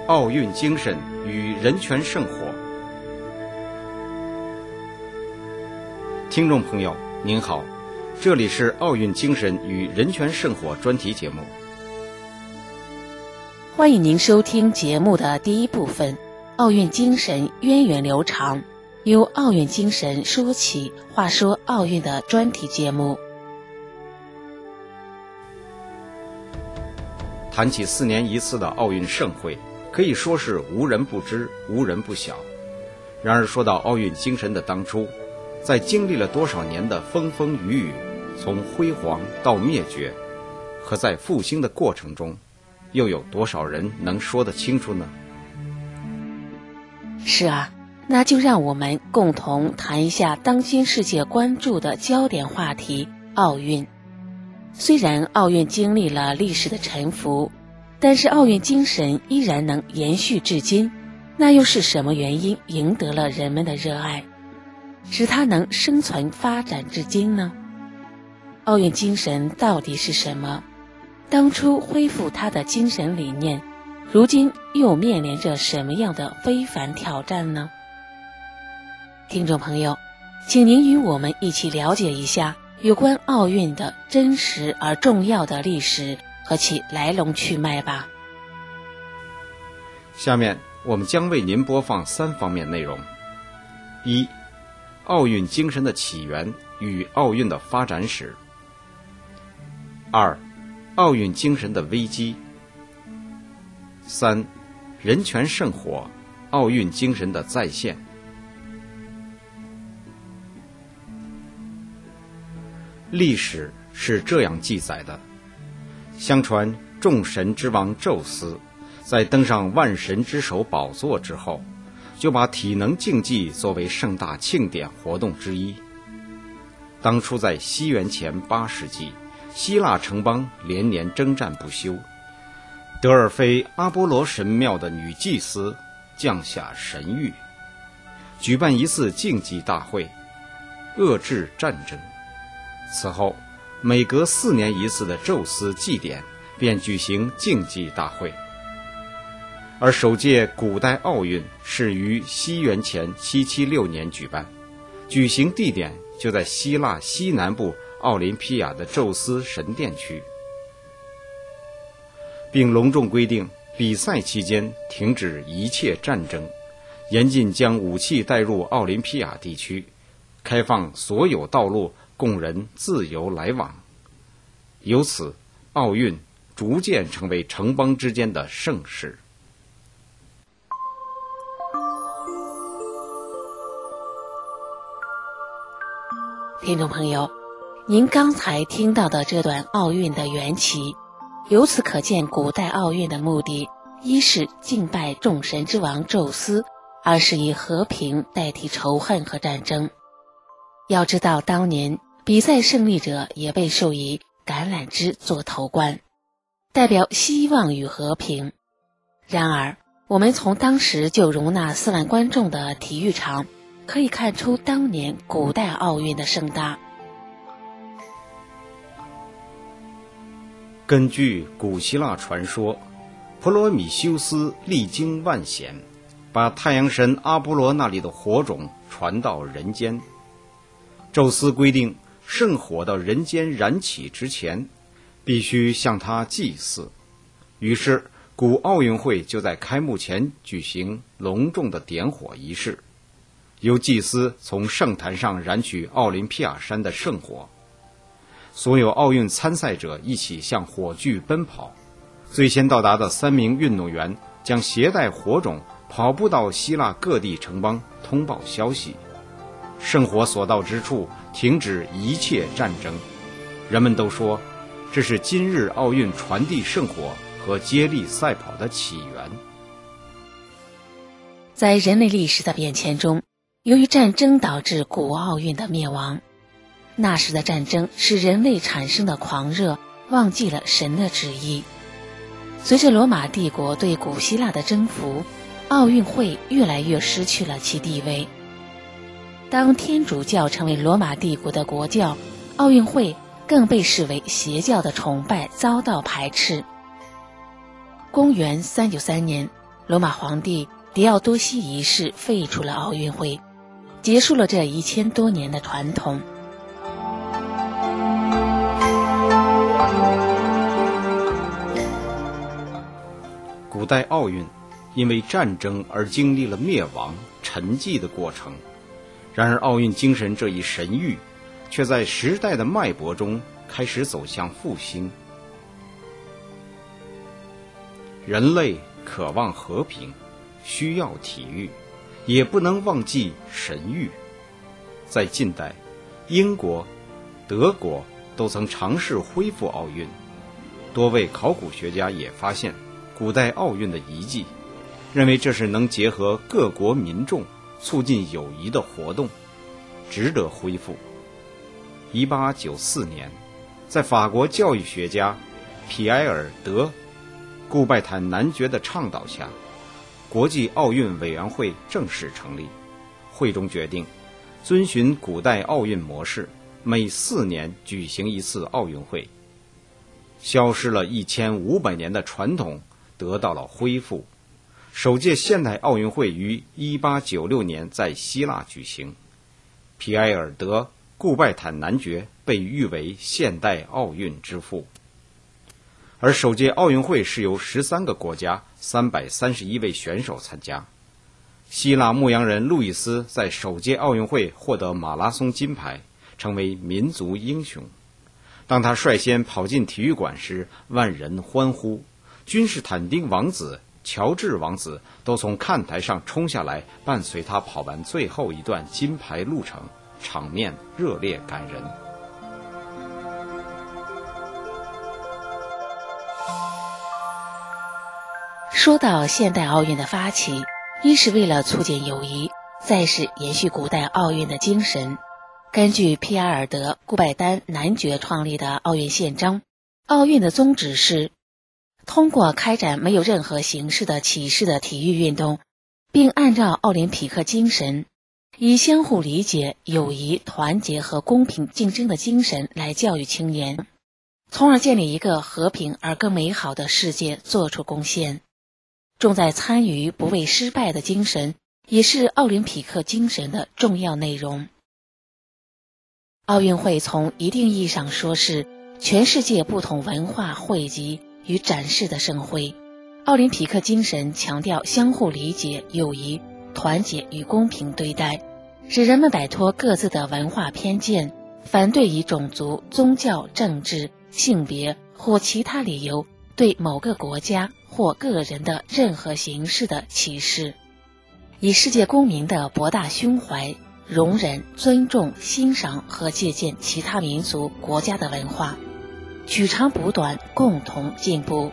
奥运精神与人权圣火。听众朋友您好，这里是奥运精神与人权圣火专题节目。 欢迎您收听节目的第一部分，奥运精神源远流长，由奥运精神说起，话说奥运的专题节目。 谈起4年一次的奥运盛会，可以说是无人不知，无人不晓。然而说到奥运精神的当初，在经历了多少年的风风雨雨，从辉煌到灭绝，和在复兴的过程中，又有多少人能说得清楚呢？ 是啊，那就让我们共同谈一下当今世界关注的焦点话题——奥运。虽然奥运经历了历史的沉浮，但是奥运精神依然能延续至今，那又是什么原因赢得了人们的热爱，使它能生存发展至今呢？奥运精神到底是什么？当初恢复它的精神理念，如今又面临着什么样的非凡挑战呢？听众朋友，请您与我们一起了解一下有关奥运的真实而重要的历史和其来龙去脉吧。 下面我们将为您播放3方面内容：一、奥运精神的起源与奥运的发展史；二、奥运精神的危机；3、人权圣火，奥运精神的再现。历史是这样记载的：相传众神之王宙斯在登上万神之首宝座之后，就把体能竞技作为盛大庆典活动之一。当初在西元前8世纪，希腊城邦连年征战不休，德尔菲阿波罗神庙的女祭司降下神谕，举办一次竞技大会，遏制战争。此后每隔4年一次的宙斯祭典便举行竞技大会，而首届古代奥运是于西元前776年举办，举行地点就在希腊西南部奥林匹亚的宙斯神殿区，并隆重规定比赛期间停止一切战争，严禁将武器带入奥林匹亚地区，开放所有道路供人自由来往。由此，奥运逐渐成为城邦之间的盛事。 听众朋友，您刚才听到的这段奥运的缘起，由此可见古代奥运的目的，一是敬拜众神之王宙斯，二是以和平代替仇恨和战争。要知道当年比赛胜利者也被授以橄榄枝做头冠，代表希望与和平。然而我们从当时就容纳4万观众的体育场可以看出当年古代奥运的盛大。 根据古希腊传说，普罗米修斯历经万险，把太阳神阿波罗那里的火种传到人间。宙斯规定圣火到人间燃起之前，必须向他祭祀。于是古奥运会就在开幕前举行隆重的点火仪式，由祭司从圣坛上燃取奥林匹亚山的圣火，所有奥运参赛者一起向火炬奔跑。最先到达的3名运动员将携带火种跑步到希腊各地城邦通报消息，圣火所到之处停止一切战争。人们都说这是今日奥运传递圣火和接力赛跑的起源。 在人类历史的变迁中，由于战争导致古奥运的灭亡，那时的战争使人类产生的狂热忘记了神的旨意。随着罗马帝国对古希腊的征服，奥运会越来越失去了其地位。当天主教成为罗马帝国的国教，奥运会更被视为邪教的崇拜，遭到排斥。公元393年， 罗马皇帝狄奥多西一世废除了奥运会，结束了这1000多年的传统。 古代奥运因为战争而经历了灭亡、沉寂的过程，然而奥运精神这一神谕却在时代的脉搏中开始走向复兴。人类渴望和平，需要体育，也不能忘记神谕。在近代，英国、德国都曾尝试恢复奥运，多位考古学家也发现古代奥运的遗迹，认为这是能结合各国民众、促进友谊的活动，值得恢复。1894年，在法国教育学家皮埃尔·德·顾拜坦男爵的倡导下，国际奥运委员会正式成立。会中决定遵循古代奥运模式，每4年举行一次奥运会，消失了1500年的传统得到了恢复。首届现代奥运会于1896年在希腊举行，皮埃尔·德·顾拜坦男爵被誉为现代奥运之父。而首届奥运会是由13个国家331位选手参加。希腊牧羊人路易斯在首届奥运会获得马拉松金牌，成为民族英雄。当他率先跑进体育馆时，万人欢呼，君士坦丁王子、乔治王子都从看台上冲下来，伴随他跑完最后一段金牌路程，场面热烈感人。 说到现代奥运的发起，一是为了促进友谊，再是延续古代奥运的精神。根据皮埃尔·德·顾拜丹男爵创立的奥运宪章，奥运的宗旨是通过开展没有任何形式的歧视的体育运动，并按照奥林匹克精神，以相互理解、友谊、团结和公平竞争的精神来教育青年，从而建立一个和平而更美好的世界做出贡献。重在参与、不畏失败的精神，也是奥林匹克精神的重要内容。奥运会从一定意义上说是全世界不同文化汇集与展示的盛会。奥林匹克精神强调相互理解、友谊、团结与公平对待，使人们摆脱各自的文化偏见，反对以种族、宗教、政治、性别或其他理由对某个国家或个人的任何形式的歧视，以世界公民的博大胸怀，容忍、尊重、欣赏和借鉴其他民族、国家的文化，取长补短，共同进步。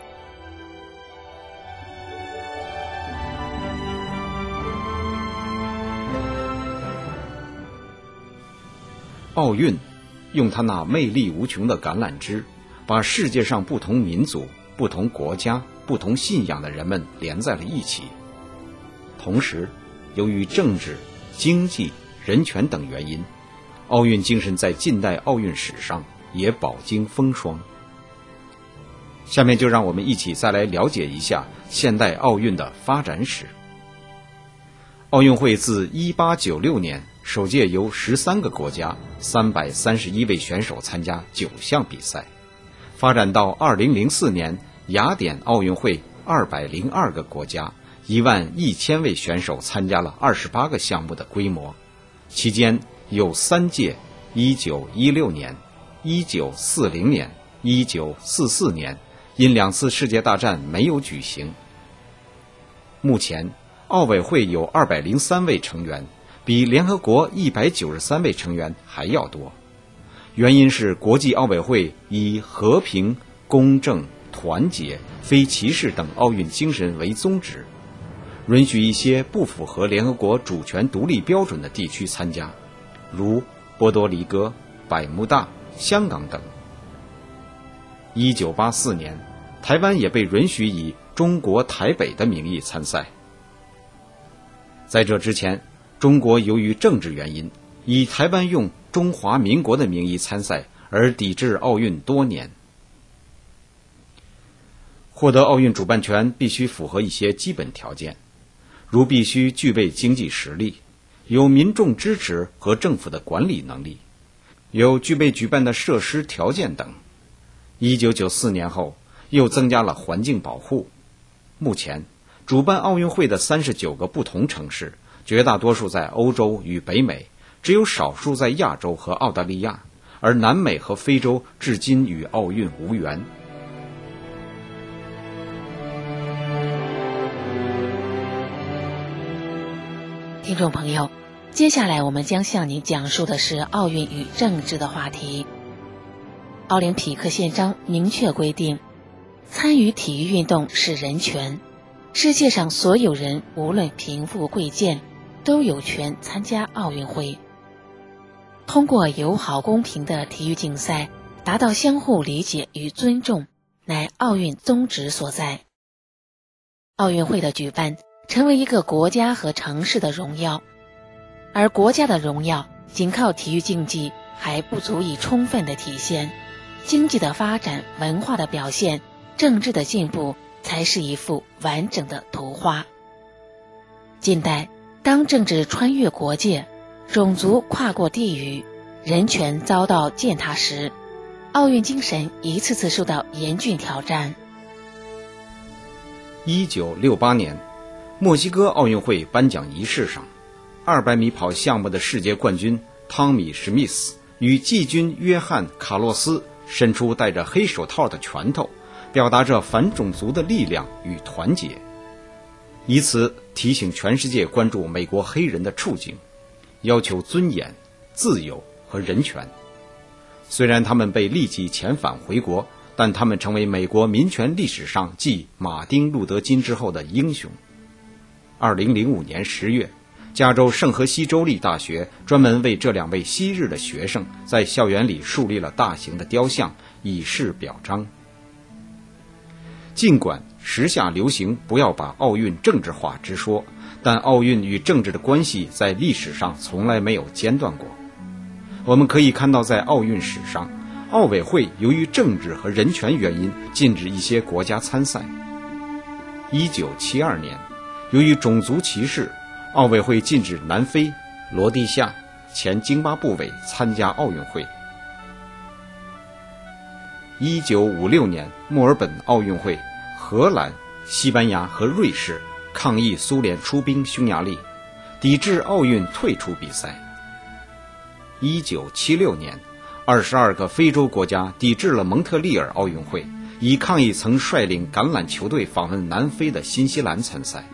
奥运用它那魅力无穷的橄榄枝，把世界上不同民族、不同国家、不同信仰的人们连在了一起。同时，由于政治、经济、人权等原因，奥运精神在近代奥运史上也饱经风霜。下面就让我们一起再来了解一下现代奥运的发展史。奥运会自1896年首届由13个国家331位选手参加9项比赛，发展到2004年雅典奥运会202个国家11000位选手参加了28个项目的规模，期间有3届1916年、1940年、1944年因2次世界大战没有举行。目前奥委会有203位成员，比联合国193位成员还要多。原因是国际奥委会以和平、公正、团结、非歧视等奥运精神为宗旨，允许一些不符合联合国主权独立标准的地区参加，如波多黎各、百慕大、香港等。1984年，台湾也被允许以中国台北的名义参赛。在这之前，中国由于政治原因，以台湾用中华民国的名义参赛，而抵制奥运多年。 获得奥运主办权必须符合一些基本条件，如必须具备经济实力，有民众支持和政府的管理能力，有具备举办的设施条件等。1994年后又增加了环境保护。目前主办奥运会的39个不同城市，绝大多数在欧洲与北美，只有少数在亚洲和澳大利亚，而南美和非洲至今与奥运无缘。 听众朋友，接下来我们将向您讲述的是奥运与政治的话题。奥林匹克宪章明确规定，参与体育运动是人权，世界上所有人无论贫富贵贱都有权参加奥运会。通过友好公平的体育竞赛，达到相互理解与尊重，乃奥运宗旨所在。奥运会的举办成为一个国家和城市的荣耀，而国家的荣耀仅靠体育竞技还不足以充分的体现，经济的发展、文化的表现、政治的进步才是一幅完整的图画。近代，当政治穿越国界，种族跨过地域，人权遭到践踏时，奥运精神一次次受到严峻挑战。 1968年墨西哥奥运会颁奖仪式上，200米跑项目的世界冠军汤米·史密斯与季军约翰·卡洛斯伸出戴着黑手套的拳头，表达着反种族的力量与团结，以此提醒全世界关注美国黑人的处境，要求尊严、自由和人权。虽然他们被立即遣返回国，但他们成为美国民权历史上继马丁·路德·金之后的英雄。2005年10月，加州圣荷西州立大学专门为这2位昔日的学生在校园里树立了大型的雕像，以示表彰。尽管时下流行不要把奥运政治化之说，但奥运与政治的关系在历史上从来没有间断过。我们可以看到，在奥运史上，奥委会由于政治和人权原因禁止一些国家参赛。1972年，由于种族歧视，奥委会禁止南非、罗地夏、前津巴布韦参加奥运会。1956年墨尔本奥运会，荷兰、西班牙和瑞士抗议苏联出兵匈牙利，抵制奥运退出比赛。1976年，22个非洲国家抵制了蒙特利尔奥运会，以抗议曾率领橄榄球队访问南非的新西兰参赛。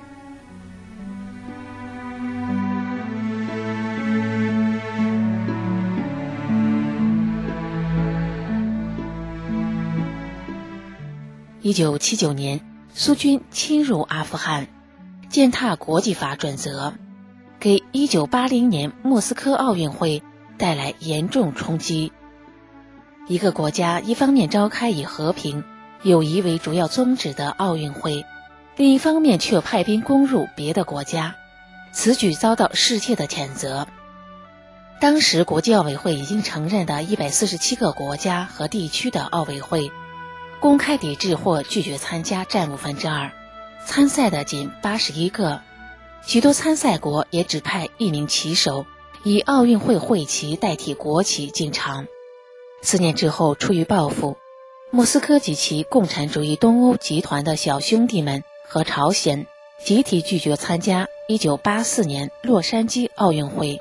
1979年，苏军侵入阿富汗，践踏国际法准则，给1980年莫斯科奥运会带来严重冲击。一个国家一方面召开以和平、友谊为主要宗旨的奥运会，另一方面却派兵攻入别的国家，此举遭到世界的谴责。当时国际奥委会已经承认的147个国家和地区的奥委会，公开抵制或拒绝参加占2%，参赛的仅81个，许多参赛国也只派1名旗手，以奥运会会旗代替国旗进场。4年之后，出于报复，莫斯科及其共产主义东欧集团的小兄弟们和朝鲜集体拒绝参加1984年洛杉矶奥运会。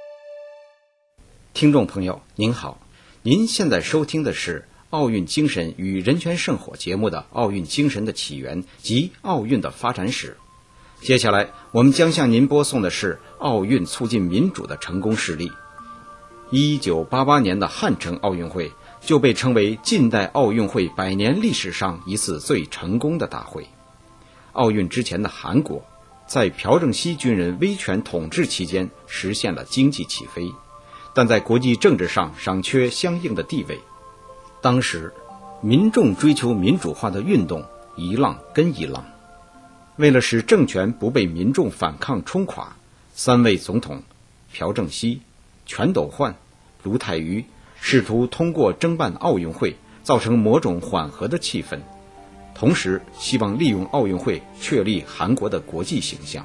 听众朋友您好，您现在收听的是奥运精神与人权圣火节目的奥运精神的起源及奥运的发展史。接下来我们将向您播送的是奥运促进民主的成功事例。1988年的汉城奥运会就被称为近代奥运会100年历史上一次最成功的大会。奥运之前的韩国，在朴正熙军人威权统治期间实现了经济起飞，但在国际政治上尚缺相应的地位。当时民众追求民主化的运动一浪跟一浪，为了使政权不被民众反抗冲垮，3位总统朴正熙、全斗焕、卢泰愚试图通过争办奥运会造成某种缓和的气氛， 同时希望利用奥运会确立韩国的国际形象。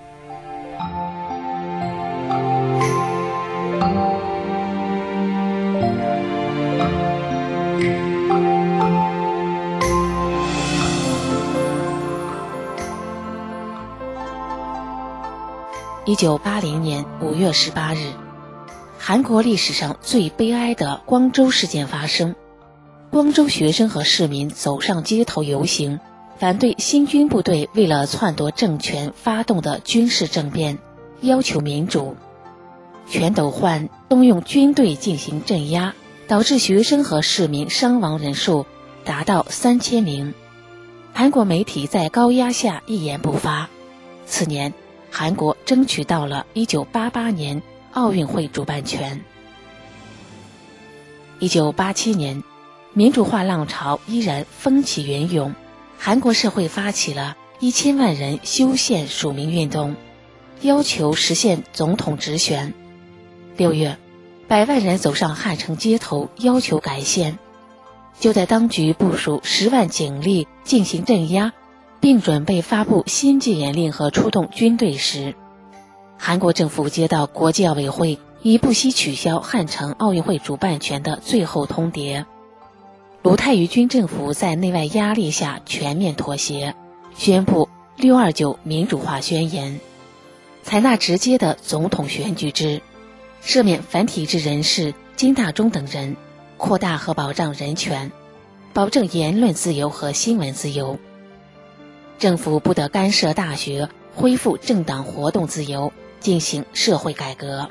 1980年5月18日，韩国历史上最悲哀的光州事件发生。光州学生和市民走上街头游行，反对新军部队为了篡夺政权发动的军事政变，要求民主。全斗焕动用军队进行镇压，导致学生和市民伤亡人数达到3000名。韩国媒体在高压下一言不发。次年，韩国争取到了1988年奥运会主办权。1987年，民主化浪潮依然风起云涌，韩国社会发起了1000万人修宪署名运动，要求实现总统直选。6月，100万人走上汉城街头要求改宪。就在当局部署10万警力进行镇压，并准备发布新戒严令和出动军队时，韩国政府接到国际奥委会以不惜取消汉城奥运会主办权的最后通牒。卢泰愚军政府在内外压力下全面妥协，宣布629民主化宣言，采纳直接的总统选举制，赦免反体制人士金大中等人，扩大和保障人权，保证言论自由和新闻自由。政府不得干涉大学，恢复政党活动自由，进行社会改革。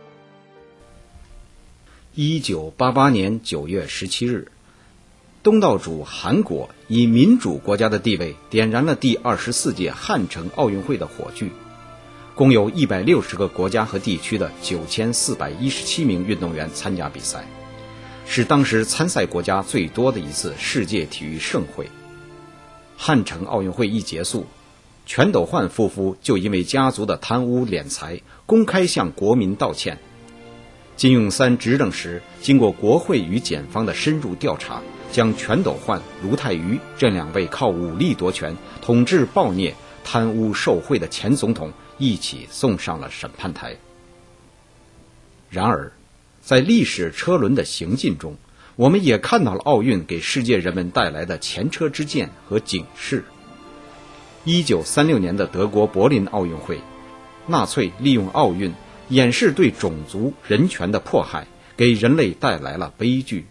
1988年9月17日，东道主韩国以民主国家的地位点燃了第24届汉城奥运会的火炬，共有160个国家和地区的9417名运动员参加比赛，是当时参赛国家最多的一次世界体育盛会。汉城奥运会一结束，全斗焕夫妇就因为家族的贪污敛财公开向国民道歉。金泳三执政时，经过国会与检方的深入调查，将全斗焕、卢泰愚这2位靠武力夺权、统治暴虐、贪污受贿的前总统一起送上了审判台。然而，在历史车轮的行进中，我们也看到了奥运给世界人们带来的前车之鉴和警示。1936年的德国柏林奥运会，纳粹利用奥运掩饰对种族人权的迫害，给人类带来了悲剧。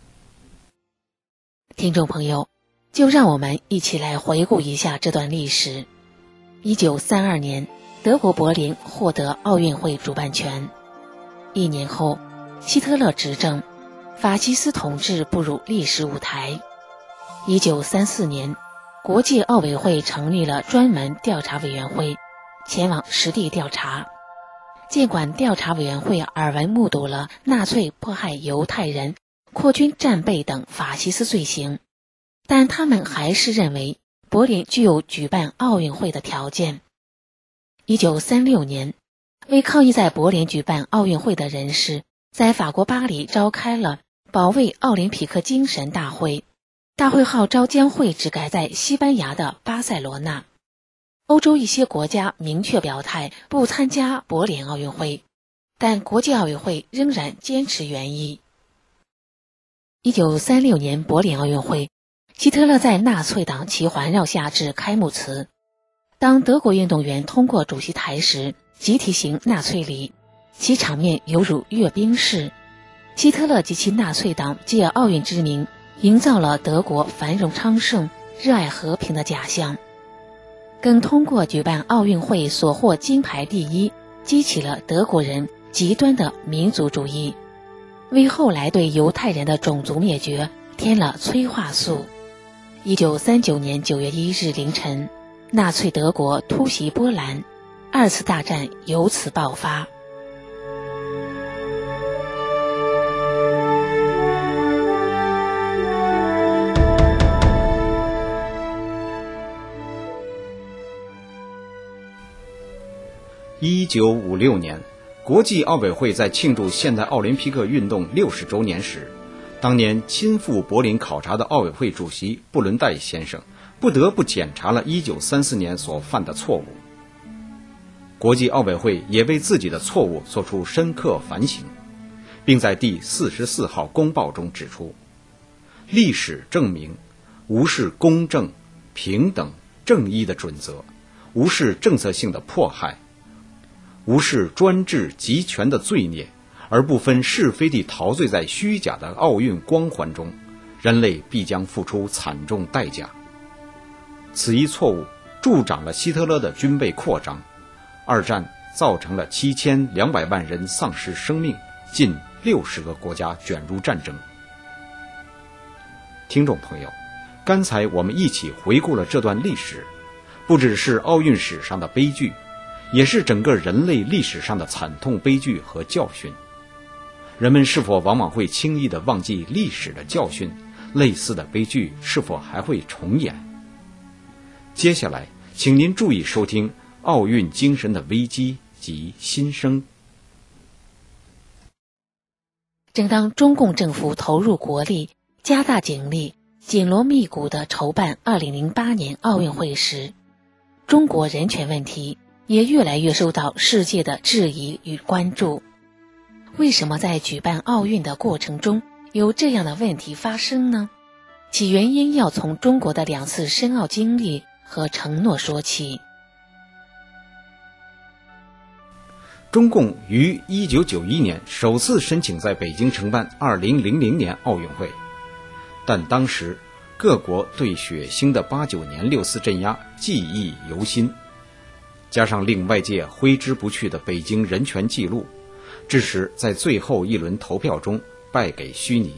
听众朋友，就让我们一起来回顾一下这段历史。1932年，德国柏林获得奥运会主办权。1年后，希特勒执政，法西斯统治步入历史舞台。1934年，国际奥委会成立了专门调查委员会，前往实地调查。尽管调查委员会耳闻目睹了纳粹迫害犹太人、扩军战备等法西斯罪行，但他们还是认为柏林具有举办奥运会的条件。1936年，为抗议在柏林举办奥运会的人士，在法国巴黎召开了保卫奥林匹克精神大会，大会号召将会址改在西班牙的巴塞罗那。欧洲一些国家明确表态不参加柏林奥运会，但国际奥委会仍然坚持原意。1936年柏林奥运会，希特勒在纳粹党旗环绕下致开幕词。当德国运动员通过主席台时，集体行纳粹礼，其场面犹如阅兵式。希特勒及其纳粹党借奥运之名，营造了德国繁荣昌盛、热爱和平的假象，更通过举办奥运会所获金牌第一，激起了德国人极端的民族主义，为后来对犹太人的种族灭绝添了催化素。1939年9月1日凌晨，纳粹德国突袭波兰，2次大战由此爆发。 1956年，国际奥委会在庆祝现代奥林匹克运动60周年时，当年亲赴柏林考察的奥委会主席布伦代先生不得不检查了1934年所犯的错误。国际奥委会也为自己的错误做出深刻反省，并在第44号公报中指出，历史证明，无视公正、平等、正义的准则，无视政策性的迫害，无视专制集权的罪孽，而不分是非地陶醉在虚假的奥运光环中，人类必将付出惨重代价。此一错误助长了希特勒的军备扩张，二战造成了7200万人丧失生命，近60个国家卷入战争。听众朋友，刚才我们一起回顾了这段历史，不只是奥运史上的悲剧，也是整个人类历史上的惨痛悲剧和教训。人们是否往往会轻易地忘记历史的教训？类似的悲剧是否还会重演？接下来，请您注意收听奥运精神的危机及新生。 正当中共政府投入国力，加大警力，紧锣密鼓地筹办2008年奥运会时，中国人权问题也越来越受到世界的质疑与关注。为什么在举办奥运的过程中有这样的问题发生呢？其原因要从中国的2次申奥经历和承诺说起。 中共于1991年首次申请在北京承办2000年奥运会，但当时各国对血腥的89年6四镇压记忆犹新，加上令外界挥之不去的北京人权记录，致使在最后一轮投票中败给虚拟。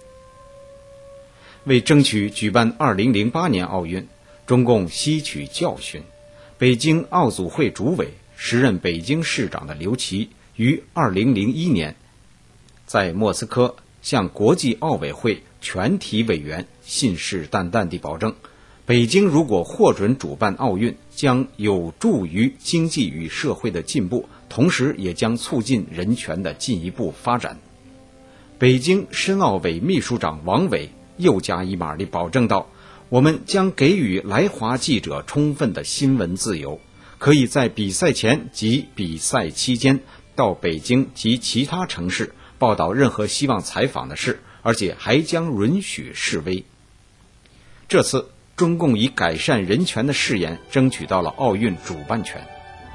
为争取举办2008年奥运，中共吸取教训，北京奥组会主委、时任北京市长的刘奇于2001年在莫斯科向国际奥委会全体委员信誓旦旦地保证，北京如果获准主办奥运，将有助于经济与社会的进步，同时也将促进人权的进一步发展。北京申奥委秘书长王伟又加一码地保证道，我们将给予来华记者充分的新闻自由，可以在比赛前及比赛期间到北京及其他城市报道任何希望采访的事，而且还将允许示威。这次中共以改善人权的誓言争取到了奥运主办权。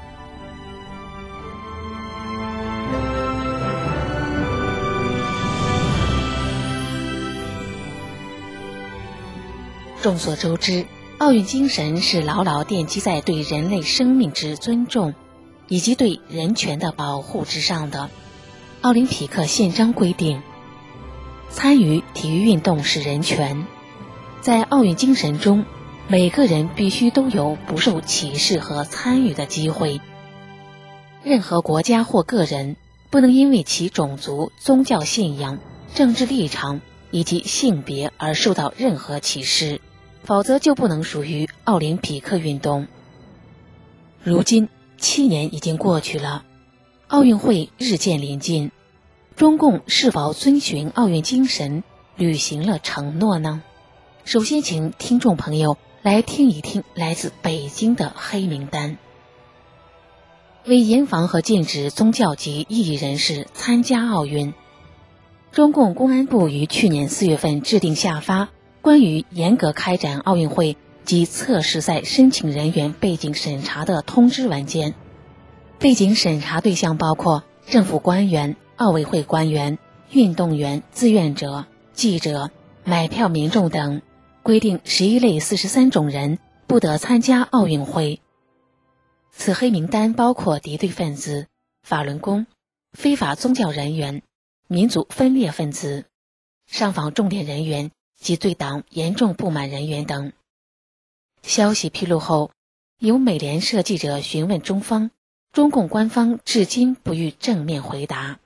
众所周知，奥运精神是牢牢奠基在对人类生命之尊重以及对人权的保护之上的。奥林匹克宪章规定，参与体育运动是人权。在奥运精神中，每个人必须都有不受歧视和参与的机会。任何国家或个人不能因为其种族、宗教信仰、政治立场以及性别而受到任何歧视，否则就不能属于奥林匹克运动。如今7年已经过去了，奥运会日渐临近，中共是否遵循奥运精神，履行了承诺呢？首先请听众朋友来听一听来自北京的黑名单。为严防和禁止宗教及异议人士参加奥运，中共公安部于去年4月份制定下发关于严格开展奥运会及测试赛申请人员背景审查的通知文件。背景审查对象包括政府官员、奥委会官员、运动员、志愿者、记者、买票民众等，规定11类43种人不得参加奥运会。此黑名单包括敌对分子、法轮功、非法宗教人员、民族分裂分子、上访重点人员及对党严重不满人员等。消息披露后，有美联社记者询问中方，中共官方至今不予正面回答。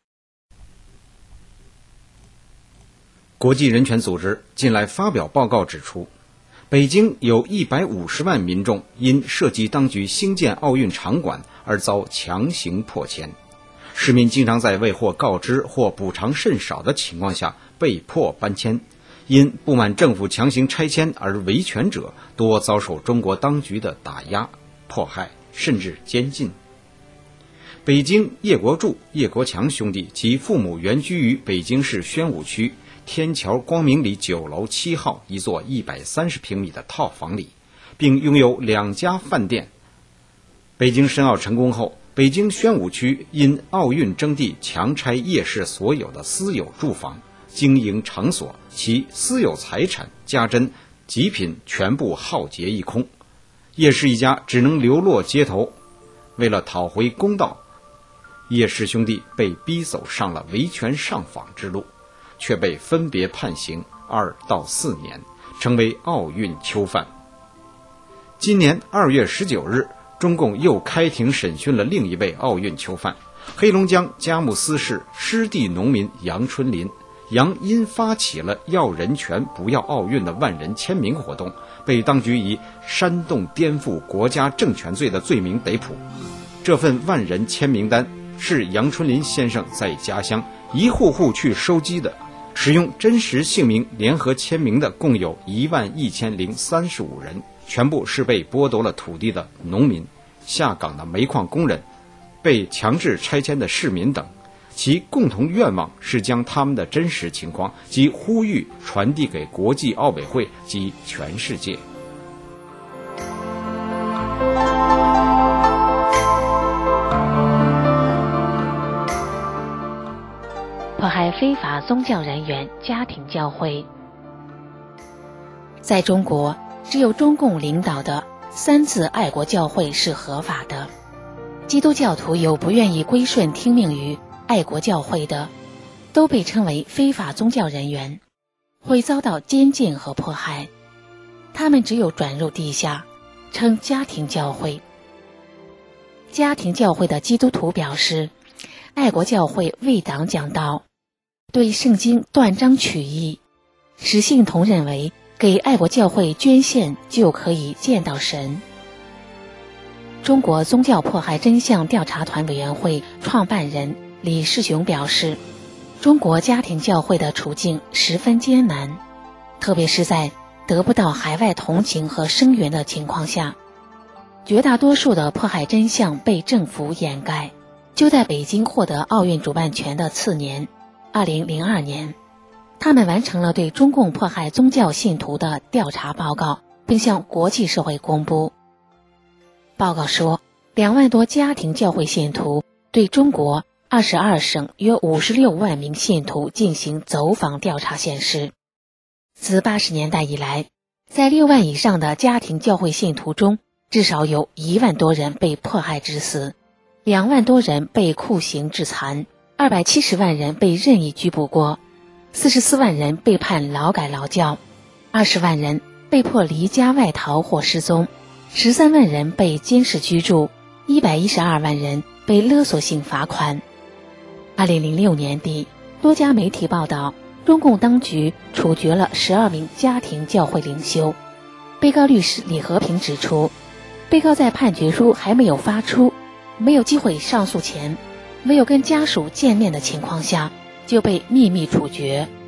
国际人权组织近来发表报告指出，北京有150万民众因涉及当局兴建奥运场馆而遭强行迫迁，市民经常在未获告知或补偿甚少的情况下被迫搬迁， 因不满政府强行拆迁而维权者多遭受中国当局的打压、迫害，甚至监禁。北京叶国柱、叶国强兄弟其父母原居于北京市宣武区天桥光明里9楼7号一座130平米的套房里，并拥有2家饭店。北京申奥成功后，北京宣武区因奥运征地强拆叶氏所有的私有住房、经营场所，其私有财产、家珍、极品全部浩劫一空，叶氏一家只能流落街头。为了讨回公道，叶氏兄弟被逼走上了维权上访之路，却被分别判刑2到4年，成为奥运囚犯。今年2月19日，中共又开庭审讯了另一位奥运囚犯，黑龙江佳木斯市湿地农民杨春林。杨因发起了要人权不要奥运的万人签名活动，被当局以煽动颠覆国家政权罪的罪名逮捕。这份万人签名单是杨春林先生在家乡一户户去收集的，使用真实姓名联合签名的共有11035人，全部是被剥夺了土地的农民、下岗的煤矿工人、被强制拆迁的市民等。其共同愿望是将他们的真实情况及呼吁传递给国际奥委会及全世界。 迫害非法宗教人员家庭教会。在中国，只有中共领导的3次爱国教会是合法的。基督教徒有不愿意归顺听命于爱国教会的，都被称为非法宗教人员，会遭到监禁和迫害。他们只有转入地下，称家庭教会。家庭教会的基督徒表示，爱国教会为党讲道，对圣经断章取义，使信徒认为给爱国教会捐献就可以见到神。中国宗教迫害真相调查团委员会创办人李世雄表示，中国家庭教会的处境十分艰难，特别是在得不到海外同情和声援的情况下，绝大多数的迫害真相被政府掩盖。就在北京获得奥运主办权的次年2002年，他们完成了对中共迫害宗教信徒的调查报告，并向国际社会公布。报告说，2万多家庭教会信徒对中国22省约56万名信徒进行走访调查显示，自80年代以来，在6万以上的家庭教会信徒中，至少有1万多人被迫害致死，2万多人被酷刑致残，270万人被任意拘捕过，44万人被判劳改劳教，20万人被迫离家外逃或失踪，13万人被监视居住，112万人被勒索性罚款。2006年底，多家媒体报道，中共当局处决了12名家庭教会领袖。被告律师李和平指出，被告在判决书还没有发出、没有机会上诉前、没有跟家属见面的情况下，就被秘密处决。